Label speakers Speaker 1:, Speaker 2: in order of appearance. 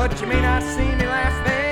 Speaker 1: but you may not see me last there.